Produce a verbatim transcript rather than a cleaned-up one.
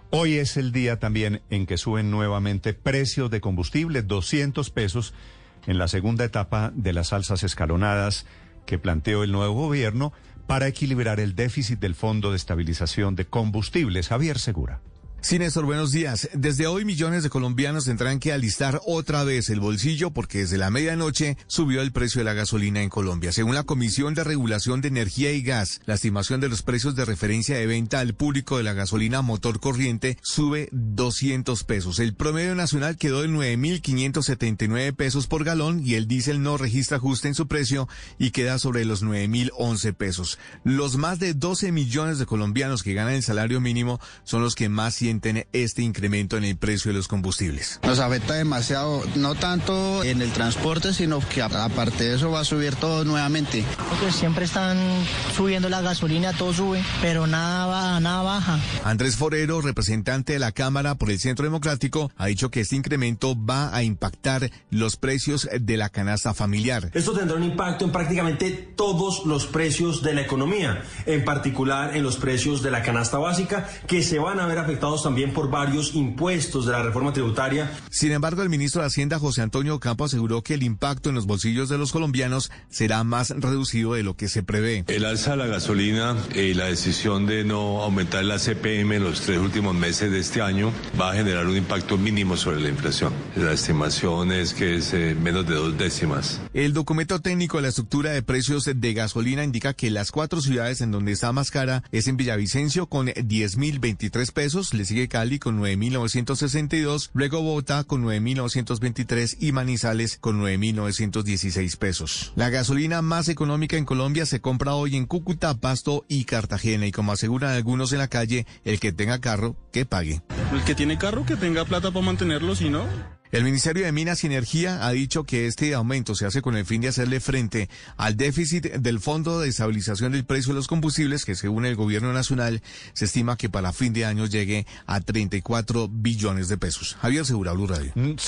Hoy es el día también en que suben nuevamente precios de combustible, doscientos pesos en la segunda etapa de las alzas escalonadas que planteó el nuevo gobierno para equilibrar el déficit del Fondo de Estabilización de Combustibles. Javier Segura. Sí, Néstor, buenos días. Desde hoy millones de colombianos tendrán que alistar otra vez el bolsillo porque desde la medianoche subió el precio de la gasolina en Colombia. Según la Comisión de Regulación de Energía y Gas, la estimación de los precios de referencia de venta al público de la gasolina motor corriente sube doscientos pesos. El promedio nacional quedó en nueve mil quinientos setenta y nueve pesos por galón y el diésel no registra ajuste en su precio y queda sobre los nueve mil once pesos. Los más de doce millones de colombianos que ganan el salario mínimo son los que más sienten este incremento en el precio de los combustibles. Nos afecta demasiado, no tanto en el transporte, sino que aparte de eso va a subir todo nuevamente. Porque siempre están subiendo la gasolina, todo sube, pero nada baja, nada baja. Andrés Forero, representante de la Cámara por el Centro Democrático, ha dicho que este incremento va a impactar los precios de la canasta familiar. Esto tendrá un impacto en prácticamente todos los precios de la economía, en particular en los precios de la canasta básica, que se van a ver afectados también por varios impuestos de la reforma tributaria. Sin embargo, el ministro de Hacienda, José Antonio Campo, aseguró que el impacto en los bolsillos de los colombianos será más reducido de lo que se prevé. El alza de la gasolina y la decisión de no aumentar la C P M en los tres últimos meses de este año va a generar un impacto mínimo sobre la inflación. La estimación es que es eh, menos de dos décimas. El documento técnico de la estructura de precios de gasolina indica que las cuatro ciudades en donde está más cara es en Villavicencio con diez mil veintitrés pesos, le sigue Cali con nueve mil novecientos sesenta y dos, luego Bogotá con nueve mil novecientos veintitrés y Manizales con nueve mil novecientos dieciséis pesos. La gasolina más económica en Colombia se compra hoy en Cúcuta, Pasto y Cartagena y como aseguran algunos en la calle, el que tenga carro, que pague. El que tiene carro, que tenga plata para mantenerlo, si no... El Ministerio de Minas y Energía ha dicho que este aumento se hace con el fin de hacerle frente al déficit del Fondo de Estabilización del Precio de los Combustibles, que según el Gobierno Nacional se estima que para fin de año llegue a treinta y cuatro billones de pesos. Javier Segura, Blue Radio.